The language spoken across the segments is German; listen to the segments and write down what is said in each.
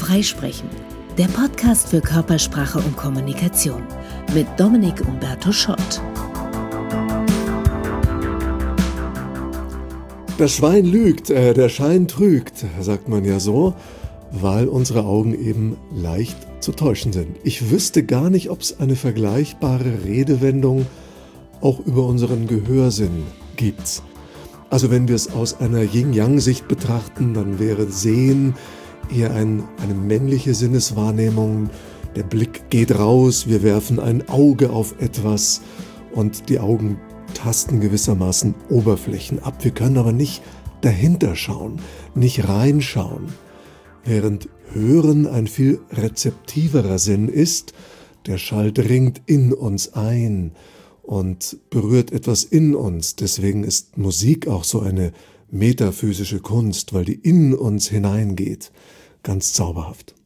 Freisprechen, der Podcast für Körpersprache und Kommunikation mit Dominik Umberto Schott. Das Schwein lügt, der Schein trügt, sagt man ja so, weil unsere Augen eben leicht zu täuschen sind. Ich wüsste gar nicht, ob es eine vergleichbare Redewendung auch über unseren Gehörsinn gibt. Also wenn wir es aus einer Yin-Yang-Sicht betrachten, dann wäre Sehen eher eine männliche Sinneswahrnehmung. Der Blick geht raus, wir werfen ein Auge auf etwas und die Augen tasten gewissermaßen Oberflächen ab. Wir können aber nicht dahinter schauen, nicht reinschauen. Während Hören ein viel rezeptiverer Sinn ist, der Schall dringt in uns ein und berührt etwas in uns. Deswegen ist Musik auch so eine metaphysische Kunst, weil die in uns hineingeht. Ganz zauberhaft.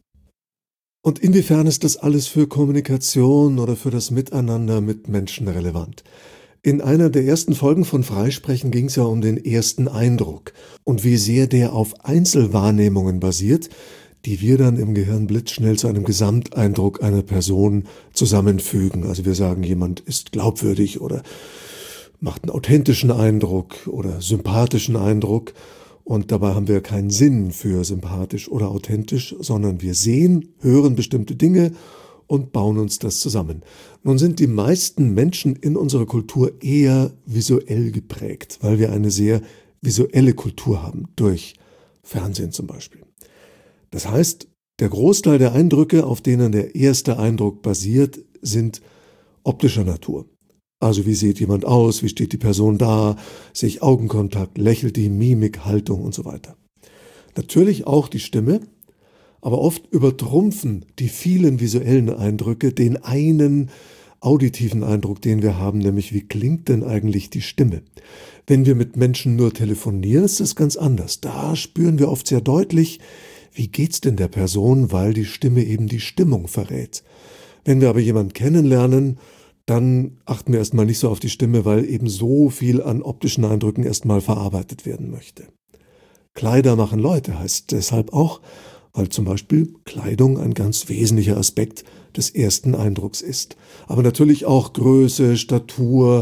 Und inwiefern ist das alles für Kommunikation oder für das Miteinander mit Menschen relevant? In einer der ersten Folgen von Freisprechen ging es ja um den ersten Eindruck und wie sehr der auf Einzelwahrnehmungen basiert, die wir dann im Gehirn blitzschnell zu einem Gesamteindruck einer Person zusammenfügen. Also wir sagen, jemand ist glaubwürdig oder macht einen authentischen Eindruck oder sympathischen Eindruck. Und dabei haben wir keinen Sinn für sympathisch oder authentisch, sondern wir sehen, hören bestimmte Dinge und bauen uns das zusammen. Nun sind die meisten Menschen in unserer Kultur eher visuell geprägt, weil wir eine sehr visuelle Kultur haben, durch Fernsehen zum Beispiel. Das heißt, der Großteil der Eindrücke, auf denen der erste Eindruck basiert, sind optischer Natur. Also wie sieht jemand aus, wie steht die Person da, sehe ich Augenkontakt, lächelt die, Mimik, Haltung und so weiter. Natürlich auch die Stimme, aber oft übertrumpfen die vielen visuellen Eindrücke den einen auditiven Eindruck, den wir haben, nämlich wie klingt denn eigentlich die Stimme? Wenn wir mit Menschen nur telefonieren, ist das ganz anders. Da spüren wir oft sehr deutlich, wie geht's denn der Person, weil die Stimme eben die Stimmung verrät. Wenn wir aber jemanden kennenlernen, dann achten wir erstmal nicht so auf die Stimme, weil eben so viel an optischen Eindrücken erstmal verarbeitet werden möchte. Kleider machen Leute heißt deshalb auch, weil zum Beispiel Kleidung ein ganz wesentlicher Aspekt des ersten Eindrucks ist. Aber natürlich auch Größe, Statur,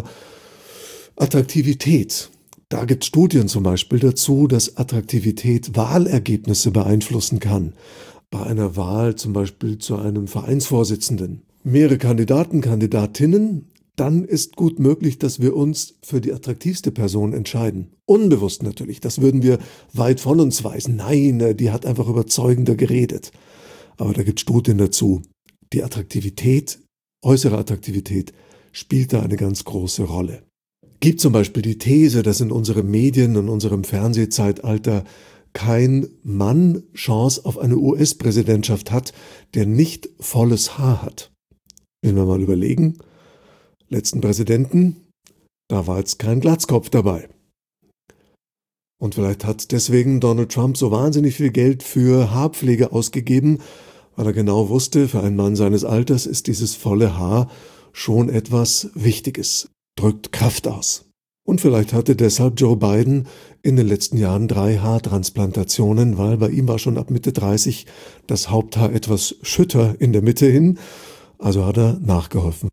Attraktivität. Da gibt es Studien zum Beispiel dazu, dass Attraktivität Wahlergebnisse beeinflussen kann. Bei einer Wahl zum Beispiel zu einem Vereinsvorsitzenden. Mehrere Kandidaten, Kandidatinnen, dann ist gut möglich, dass wir uns für die attraktivste Person entscheiden. Unbewusst natürlich, das würden wir weit von uns weisen. Nein, die hat einfach überzeugender geredet. Aber da gibt es Studien dazu. Die Attraktivität, äußere Attraktivität, spielt da eine ganz große Rolle. Gibt zum Beispiel die These, dass in unseren Medien, in unserem Fernsehzeitalter kein Mann Chance auf eine US-Präsidentschaft hat, der nicht volles Haar hat. Wenn wir mal überlegen, letzten Präsidenten, da war jetzt kein Glatzkopf dabei. Und vielleicht hat deswegen Donald Trump so wahnsinnig viel Geld für Haarpflege ausgegeben, weil er genau wusste, für einen Mann seines Alters ist dieses volle Haar schon etwas Wichtiges, drückt Kraft aus. Und vielleicht hatte deshalb Joe Biden in den letzten Jahren 3 Haartransplantationen, weil bei ihm war schon ab Mitte 30 das Haupthaar etwas schütter in der Mitte hin, also hat er nachgeholfen.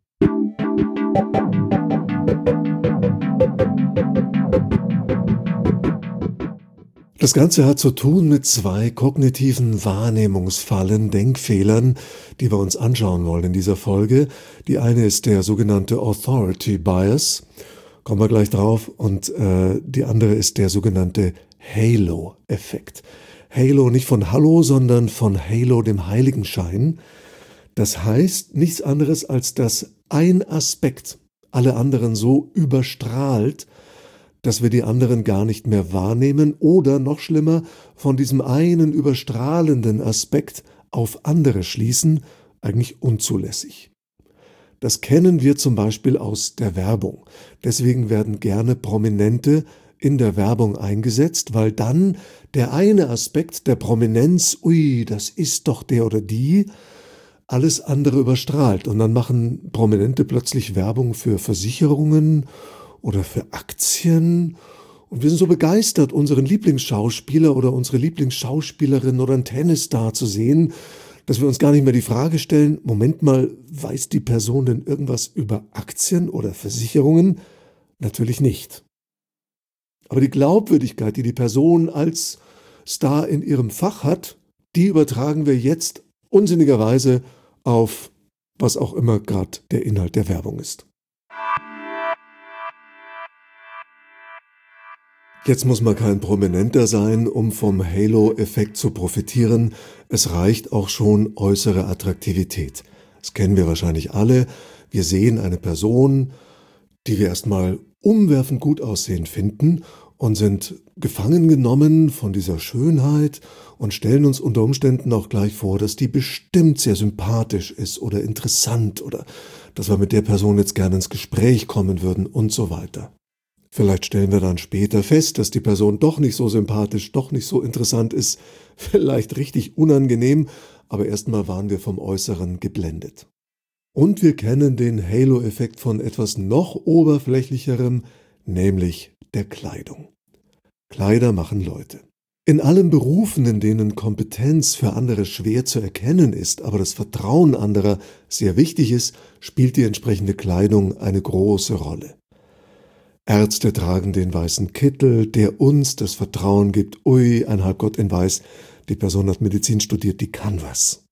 Das Ganze hat zu tun mit 2 kognitiven Wahrnehmungsfallen, Denkfehlern, die wir uns anschauen wollen in dieser Folge. Die eine ist der sogenannte Authority Bias, kommen wir gleich drauf, und die andere ist der sogenannte Halo-Effekt. Halo nicht von Hallo, sondern von Halo, dem Heiligenschein. Das heißt nichts anderes, als dass ein Aspekt alle anderen so überstrahlt, dass wir die anderen gar nicht mehr wahrnehmen oder noch schlimmer, von diesem einen überstrahlenden Aspekt auf andere schließen, eigentlich unzulässig. Das kennen wir zum Beispiel aus der Werbung. Deswegen werden gerne Prominente in der Werbung eingesetzt, weil dann der eine Aspekt der Prominenz, ui, das ist doch der oder die, alles andere überstrahlt. Und dann machen Prominente plötzlich Werbung für Versicherungen oder für Aktien Und wir sind so begeistert, unseren Lieblingsschauspieler oder unsere Lieblingsschauspielerin oder einen Tennisstar zu sehen, dass wir uns gar nicht mehr die Frage stellen, Moment mal, weiß die Person denn irgendwas über Aktien oder Versicherungen? Natürlich nicht. Aber die Glaubwürdigkeit, die die Person als Star in ihrem Fach hat, die übertragen wir jetzt unsinnigerweise auf was auch immer gerade der Inhalt der Werbung ist. Jetzt muss man kein Prominenter sein, um vom Halo-Effekt zu profitieren. Es reicht auch schon äußere Attraktivität. Das kennen wir wahrscheinlich alle. Wir sehen eine Person, die wir erstmal umwerfend gut aussehen finden und sind gefangen genommen von dieser Schönheit und stellen uns unter Umständen auch gleich vor, dass die bestimmt sehr sympathisch ist oder interessant oder dass wir mit der Person jetzt gerne ins Gespräch kommen würden und so weiter. Vielleicht stellen wir dann später fest, dass die Person doch nicht so sympathisch, doch nicht so interessant ist, vielleicht richtig unangenehm, aber erstmal waren wir vom Äußeren geblendet. Und wir kennen den Halo-Effekt von etwas noch oberflächlicherem, nämlich der Kleidung. Kleider machen Leute. In allen Berufen, in denen Kompetenz für andere schwer zu erkennen ist, aber das Vertrauen anderer sehr wichtig ist, spielt die entsprechende Kleidung eine große Rolle. Ärzte tragen den weißen Kittel, der uns das Vertrauen gibt, ui, ein Halbgott in Weiß, die Person hat Medizin studiert, die kann was.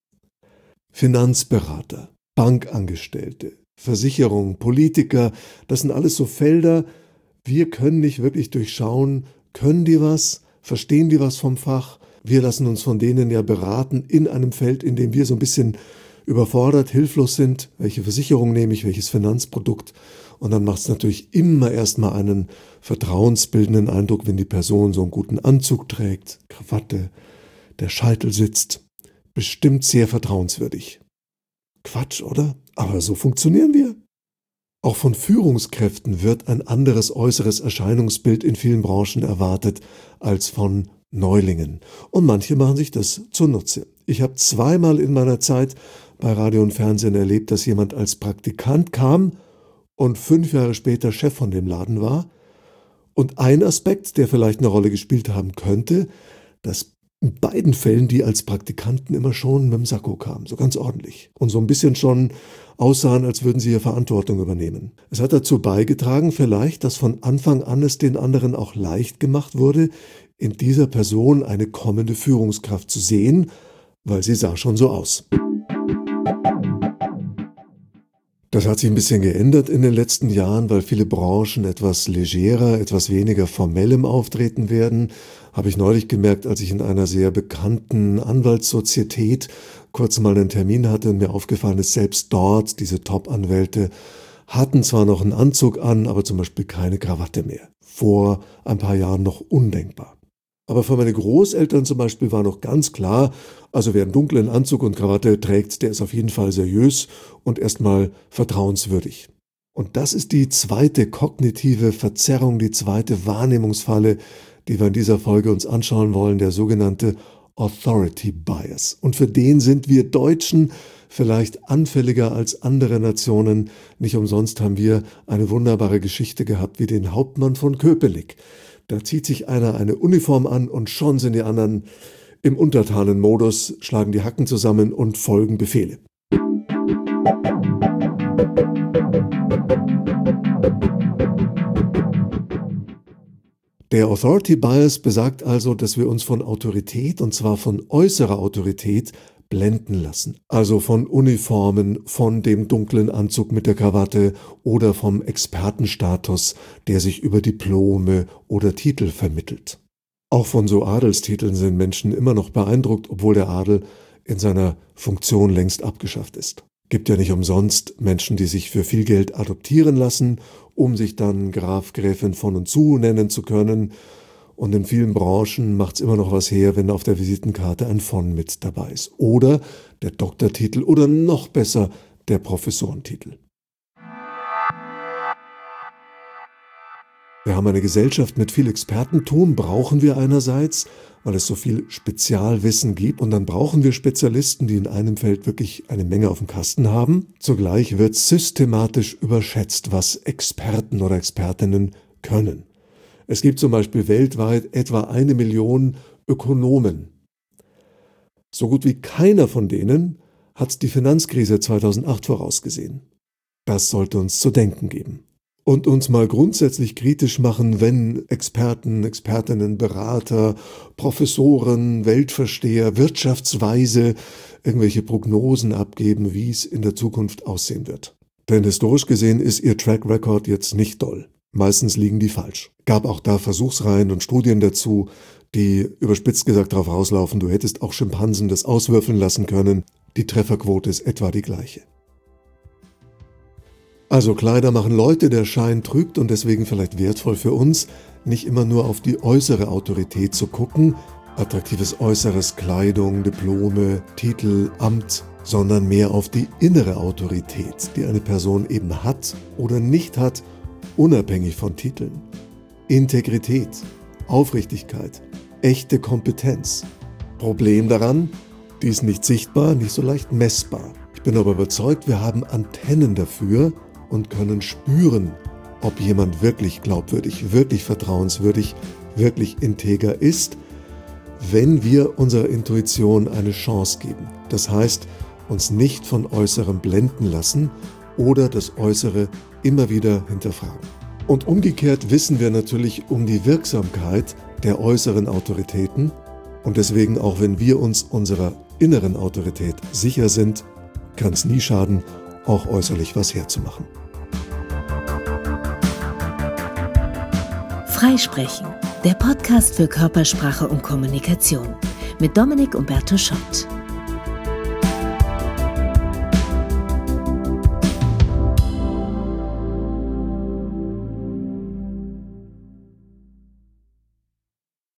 Finanzberater, Bankangestellte, Versicherung, Politiker, das sind alles so Felder, wir können nicht wirklich durchschauen, können die was, verstehen die was vom Fach, wir lassen uns von denen ja beraten in einem Feld, in dem wir so ein bisschen überfordert, hilflos sind, welche Versicherung nehme ich, welches Finanzprodukt. Und dann macht es natürlich immer erstmal einen vertrauensbildenden Eindruck, wenn die Person so einen guten Anzug trägt, Krawatte, der Scheitel sitzt. Bestimmt sehr vertrauenswürdig. Quatsch, oder? Aber so funktionieren wir. Auch von Führungskräften wird ein anderes äußeres Erscheinungsbild in vielen Branchen erwartet als von Neulingen. Und manche machen sich das zunutze. Ich habe zweimal in meiner Zeit bei Radio und Fernsehen erlebt, dass jemand als Praktikant kam und 5 Jahre später Chef von dem Laden war. Und ein Aspekt, der vielleicht eine Rolle gespielt haben könnte, dass in beiden Fällen die als Praktikanten immer schon mit dem Sakko kamen, so ganz ordentlich. Und so ein bisschen schon aussahen, als würden sie hier Verantwortung übernehmen. Es hat dazu beigetragen vielleicht, dass von Anfang an es den anderen auch leicht gemacht wurde, in dieser Person eine kommende Führungskraft zu sehen, weil sie sah schon so aus. Das hat sich ein bisschen geändert in den letzten Jahren, weil viele Branchen etwas legerer, etwas weniger formell im Auftreten werden. Habe ich neulich gemerkt, als ich in einer sehr bekannten Anwaltssozietät kurz mal einen Termin hatte und mir aufgefallen ist, selbst dort, diese Top-Anwälte hatten zwar noch einen Anzug an, aber zum Beispiel keine Krawatte mehr. Vor ein paar Jahren noch undenkbar. Aber für meine Großeltern zum Beispiel war noch ganz klar, also wer einen dunklen Anzug und Krawatte trägt, der ist auf jeden Fall seriös und erstmal vertrauenswürdig. Und das ist die zweite kognitive Verzerrung, die zweite Wahrnehmungsfalle, die wir in dieser Folge uns anschauen wollen, der sogenannte Authority Bias. Und für den sind wir Deutschen vielleicht anfälliger als andere Nationen. Nicht umsonst haben wir eine wunderbare Geschichte gehabt wie den Hauptmann von Köpenick. Da zieht sich einer eine Uniform an und schon sind die anderen im Untertanenmodus, schlagen die Hacken zusammen und folgen Befehle. Der Authority Bias besagt also, dass wir uns von Autorität, und zwar von äußerer Autorität, blenden lassen. Also von Uniformen, von dem dunklen Anzug mit der Krawatte oder vom Expertenstatus, der sich über Diplome oder Titel vermittelt. Auch von so Adelstiteln sind Menschen immer noch beeindruckt, obwohl der Adel in seiner Funktion längst abgeschafft ist. Gibt ja nicht umsonst Menschen, die sich für viel Geld adoptieren lassen, um sich dann Graf, Gräfin von und zu nennen zu können. Und in vielen Branchen macht es immer noch was her, wenn auf der Visitenkarte ein von mit dabei ist. Oder der Doktortitel oder noch besser der Professorentitel. Wir haben eine Gesellschaft mit viel Expertentum, brauchen wir einerseits, weil es so viel Spezialwissen gibt. Und dann brauchen wir Spezialisten, die in einem Feld wirklich eine Menge auf dem Kasten haben. Zugleich wird systematisch überschätzt, was Experten oder Expertinnen können. Es gibt zum Beispiel weltweit etwa 1 Million Ökonomen. So gut wie keiner von denen hat die Finanzkrise 2008 vorausgesehen. Das sollte uns zu denken geben. Und uns mal grundsätzlich kritisch machen, wenn Experten, Expertinnen, Berater, Professoren, Weltversteher, Wirtschaftsweise irgendwelche Prognosen abgeben, wie es in der Zukunft aussehen wird. Denn historisch gesehen ist ihr Track Record jetzt nicht doll. Meistens liegen die falsch. Gab auch da Versuchsreihen und Studien dazu, die überspitzt gesagt darauf rauslaufen, du hättest auch Schimpansen das auswürfeln lassen können. Die Trefferquote ist etwa die gleiche. Also Kleider machen Leute, der Schein trügt und deswegen vielleicht wertvoll für uns, nicht immer nur auf die äußere Autorität zu gucken, attraktives Äußeres, Kleidung, Diplome, Titel, Amt, sondern mehr auf die innere Autorität, die eine Person eben hat oder nicht hat, unabhängig von Titeln. Integrität, Aufrichtigkeit, echte Kompetenz. Problem daran, die ist nicht sichtbar, nicht so leicht messbar. Ich bin aber überzeugt, wir haben Antennen dafür und können spüren, ob jemand wirklich glaubwürdig, wirklich vertrauenswürdig, wirklich integer ist, wenn wir unserer Intuition eine Chance geben. Das heißt, uns nicht von Äußerem blenden lassen oder das Äußere immer wieder hinterfragen. Und umgekehrt wissen wir natürlich um die Wirksamkeit der äußeren Autoritäten und deswegen auch wenn wir uns unserer inneren Autorität sicher sind, kann es nie schaden, auch äußerlich was herzumachen. Freisprechen, der Podcast für Körpersprache und Kommunikation mit Dominik Umberto Schott.